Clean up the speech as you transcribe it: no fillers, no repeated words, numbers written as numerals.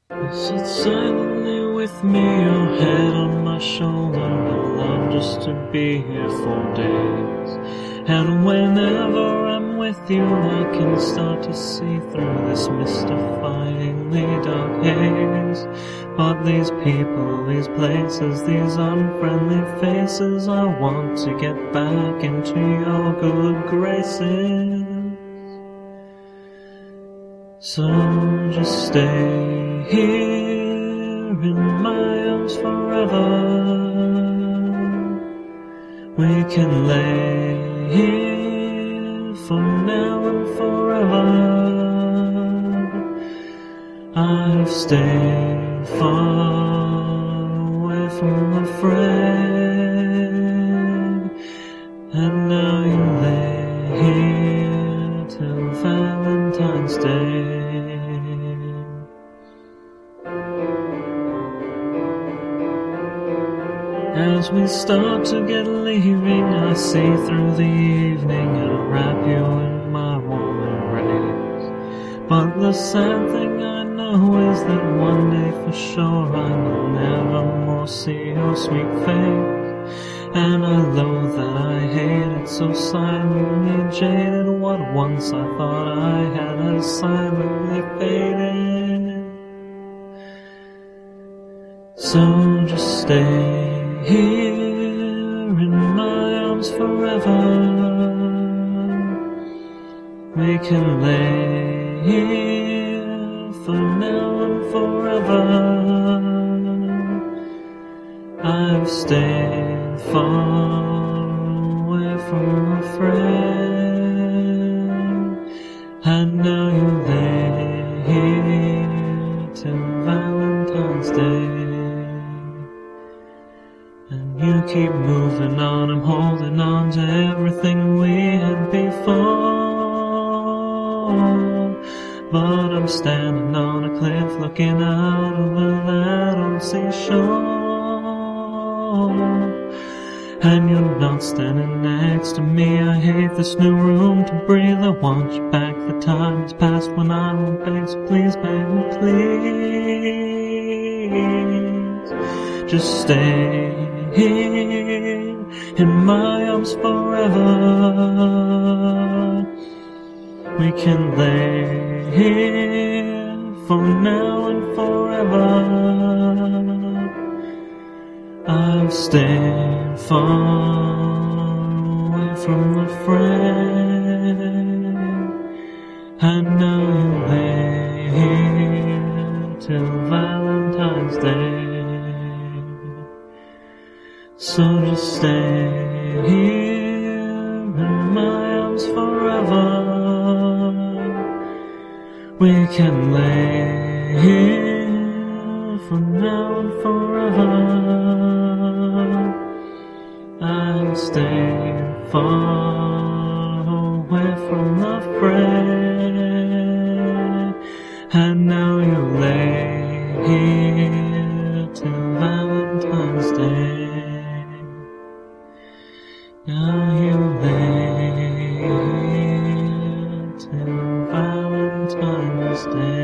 You sit silently with me, your head on my shoulder. I love just to be here for days. And whenever I'm with you, I can start to see through this mystifyingly dark haze. But these people, these places, these unfriendly faces, I want to get back into your good graces. So just stay here in my arms forever. We can lay here for now and forever. I've stayed far away from the fray, and now you lay here till Valentine's Day. As we start to get leaving, I see through the evening and wrap you in my warm embrace. But the sad thing I know is that one day for sure I will never more see your sweet face. And I loathe that I hate it, so silently jaded. What once I thought I had has silently faded. So just stay here in my arms forever. We can lay here for now and forever. I've stayed far away from the fray, and now you lay here till Valentine's Day. And you keep moving on, I'm holding on to everything we had before. But I'm standing on a cliff looking out over that old seashore. And you're not standing next to me. I hate this new room to breathe. I want you back, the time has passed when I won't beg. So please, baby, please, just stay here in my arms forever. We can lay here for now and forever. I've stayed far away from the fray, and now you lay here till Valentine's Day. So just stay here in my arms forever. We can lay here for now and forever. I'll stay far away from the fray, and now you lay here till Valentine's Day. Now you lay here till Valentine's Day.